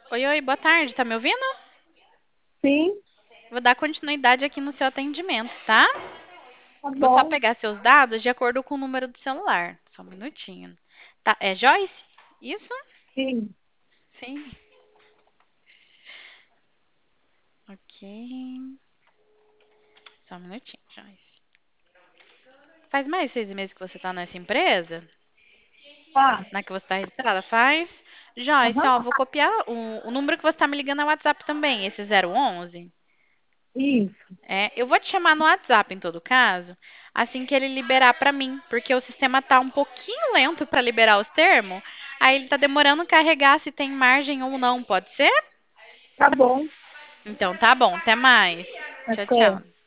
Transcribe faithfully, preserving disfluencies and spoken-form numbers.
Oi, oi, boa tarde, tá me ouvindo? Sim, Vou dar continuidade aqui no seu atendimento, tá? tá Vou só bom. pegar seus dados de acordo com o número do celular. Só um minutinho. Tá, é Joyce? Isso? Sim, Sim. Ok. Só um minutinho, Joyce. Faz mais de seis meses que você tá nessa empresa? tá. Na que você tá registrada? Faz? Joyce, Aham, ó, vou copiar o, o número que você tá me ligando é o WhatsApp também, esse zero onze. isso. É, eu vou te chamar no WhatsApp em todo caso, assim que ele liberar pra mim, porque o sistema tá um pouquinho lento pra liberar os termos, aí ele tá demorando a carregar se tem margem ou não, pode ser? Tá bom. Então tá bom, até mais. Tchau, Até. tchau.